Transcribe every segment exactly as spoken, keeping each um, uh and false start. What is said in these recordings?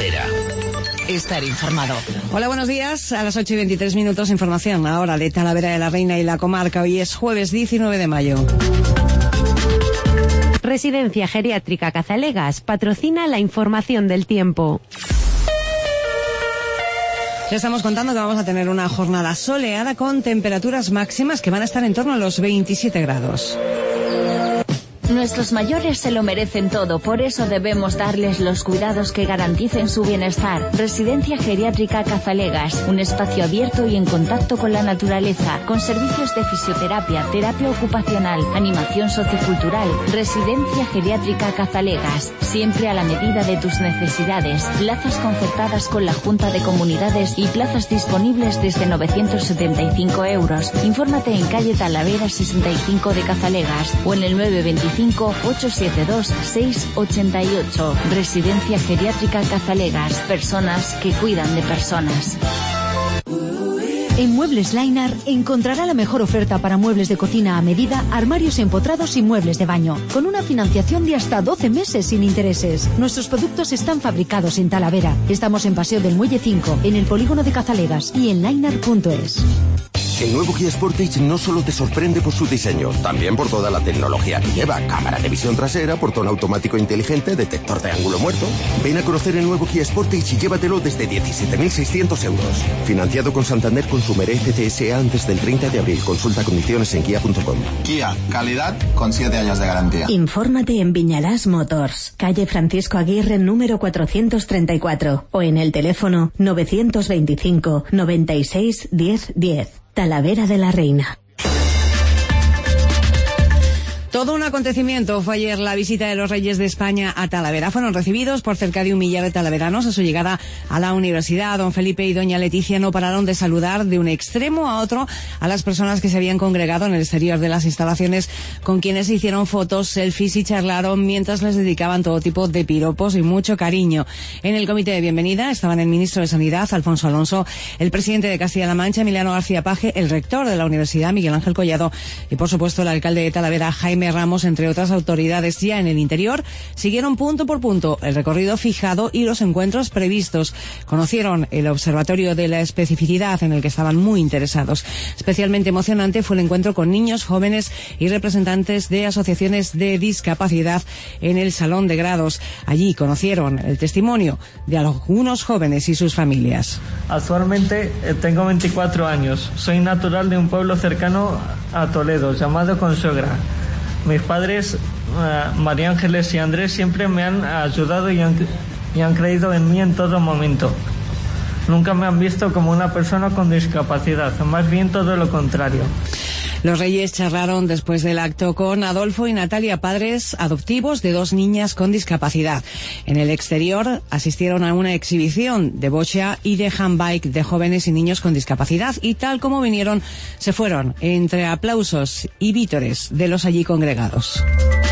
Herrera. Estar informado. Hola, buenos días. A las ocho y veintitrés minutos, información ahora de Talavera de la Reina y la comarca. Hoy es jueves diecinueve de mayo. Residencia Geriátrica Cazalegas patrocina la información del tiempo. Ya estamos contando que vamos a tener una jornada soleada con temperaturas máximas que van a estar en torno a los veintisiete grados. Nuestros mayores se lo merecen todo, por eso debemos darles los cuidados que garanticen su bienestar. Residencia Geriátrica Cazalegas, un espacio abierto y en contacto con la naturaleza, con servicios de fisioterapia, terapia ocupacional, animación sociocultural. Residencia Geriátrica Cazalegas, siempre a la medida de tus necesidades. Plazas concertadas con la Junta de Comunidades y plazas disponibles desde novecientos setenta y cinco euros. Infórmate en calle Talavera sesenta y cinco de Cazalegas o en el nueve veinticinco ocho siete dos seis ocho ocho. Residencia Geriátrica Cazalegas. Personas que cuidan de personas. En Muebles Lainar encontrará la mejor oferta para muebles de cocina a medida, armarios empotrados y muebles de baño, con una financiación de hasta doce meses sin intereses. Nuestros productos están fabricados en Talavera. Estamos en Paseo del Muelle cinco, en el polígono de Cazalegas y en lainar punto es. El nuevo Kia Sportage no solo te sorprende por su diseño, también por toda la tecnología que lleva. Cámara de visión trasera, portón automático inteligente, detector de ángulo muerto. Ven a conocer el nuevo Kia Sportage y llévatelo desde diecisiete mil seiscientos euros. Financiado con Santander Consumer F C S A antes del treinta de abril. Consulta condiciones en kia punto com. Kia, calidad con siete años de garantía. Infórmate en Viñarás Motors, calle Francisco Aguirre número cuatrocientos treinta y cuatro o en el teléfono novecientos veinticinco noventa y seis diez diez. Talavera de la Reina. Todo un acontecimiento fue ayer la visita de los Reyes de España a Talavera. Fueron recibidos por cerca de un millar de talaveranos a su llegada a la universidad. Don Felipe y doña Leticia no pararon de saludar de un extremo a otro a las personas que se habían congregado en el exterior de las instalaciones, con quienes se hicieron fotos, selfies y charlaron mientras les dedicaban todo tipo de piropos y mucho cariño. En el comité de bienvenida estaban el ministro de Sanidad, Alfonso Alonso, el presidente de Castilla-La Mancha, Emiliano García Paje, el rector de la universidad, Miguel Ángel Collado, y por supuesto el alcalde de Talavera, Jaime Ramos, entre otras autoridades. Ya en el interior siguieron punto por punto el recorrido fijado y los encuentros previstos. Conocieron el observatorio de la especificidad, en el que estaban muy interesados. Especialmente emocionante fue el encuentro con niños, jóvenes y representantes de asociaciones de discapacidad en el Salón de Grados. Allí conocieron el testimonio de algunos jóvenes y sus familias. Actualmente eh, tengo veinticuatro años. Soy natural de un pueblo cercano a Toledo, llamado Consuegra. Mis padres, uh, María Ángeles y Andrés, siempre me han ayudado y han, y han creído en mí en todo momento. Nunca me han visto como una persona con discapacidad, más bien todo lo contrario. Los Reyes charlaron después del acto con Adolfo y Natalia, padres adoptivos de dos niñas con discapacidad. En el exterior asistieron a una exhibición de bocha y de handbike de jóvenes y niños con discapacidad, y tal como vinieron, se fueron entre aplausos y vítores de los allí congregados.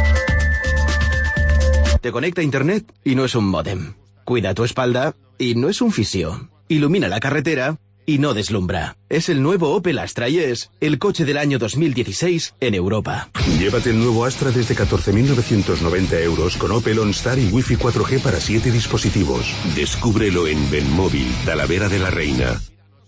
Te conecta a internet y no es un módem. Cuida tu espalda y no es un fisio. Ilumina la carretera y no deslumbra. Es el nuevo Opel Astra y es el coche del año dos mil dieciséis en Europa. Llévate el nuevo Astra desde catorce mil novecientos noventa euros con Opel OnStar y Wi-Fi cuatro G para siete dispositivos. Descúbrelo en Benmóvil, Talavera de la Reina.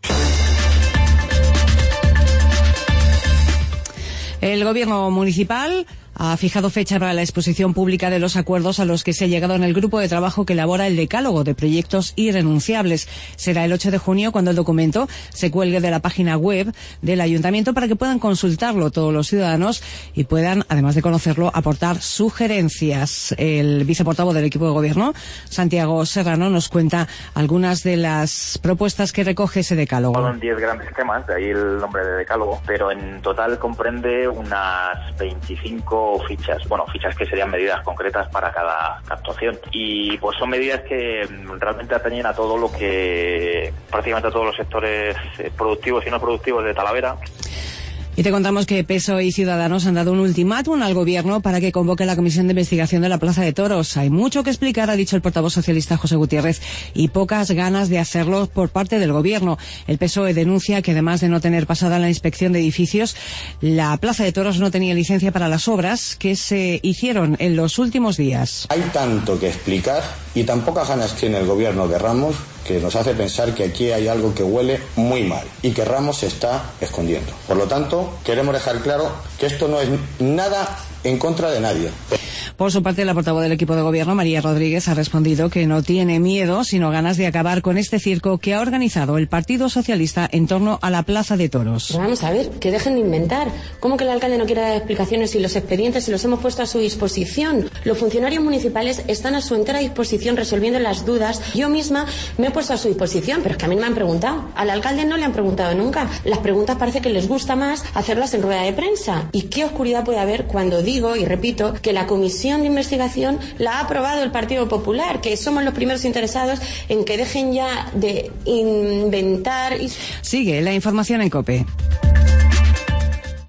El gobierno municipal ha fijado fecha para la exposición pública de los acuerdos a los que se ha llegado en el grupo de trabajo que elabora el decálogo de proyectos irrenunciables. Será el ocho de junio cuando el documento se cuelgue de la página web del ayuntamiento para que puedan consultarlo todos los ciudadanos y puedan, además de conocerlo, aportar sugerencias. El viceportavoz del equipo de gobierno, Santiago Serrano, nos cuenta algunas de las propuestas que recoge ese decálogo. Son diez grandes temas, de ahí el nombre de decálogo, pero en total comprende unas veinticinco fichas, bueno, fichas que serían medidas concretas para cada actuación, y pues son medidas que realmente atañen a todo lo que, prácticamente a todos los sectores productivos y no productivos de Talavera. Y te contamos que P S O E y Ciudadanos han dado un ultimátum al Gobierno para que convoque la Comisión de Investigación de la Plaza de Toros. Hay mucho que explicar, ha dicho el portavoz socialista José Gutiérrez, y pocas ganas de hacerlo por parte del Gobierno. El P S O E denuncia que además de no tener pasada la inspección de edificios, la Plaza de Toros no tenía licencia para las obras que se hicieron en los últimos días. Hay tanto que explicar y tan pocas ganas tiene el Gobierno de Ramos que nos hace pensar que aquí hay algo que huele muy mal y que Ramos se está escondiendo. Por lo tanto, queremos dejar claro que esto no es nada en contra de nadie. Por su parte, la portavoz del equipo de gobierno, María Rodríguez, ha respondido que no tiene miedo, sino ganas de acabar con este circo que ha organizado el Partido Socialista en torno a la Plaza de Toros. Pero vamos a ver, que dejen de inventar. ¿Cómo que el alcalde no quiere dar explicaciones si los expedientes se los hemos puesto a su disposición? Los funcionarios municipales están a su entera disposición resolviendo las dudas. Yo misma me he puesto a su disposición, pero es que a mí no me han preguntado. Al alcalde no le han preguntado nunca. Las preguntas parece que les gusta más hacerlas en rueda de prensa. ¿Y qué oscuridad puede haber cuando digo, y repito, que la comisión de investigación la ha aprobado el Partido Popular, que somos los primeros interesados en que dejen ya de inventar? Y... Sigue la información en COPE.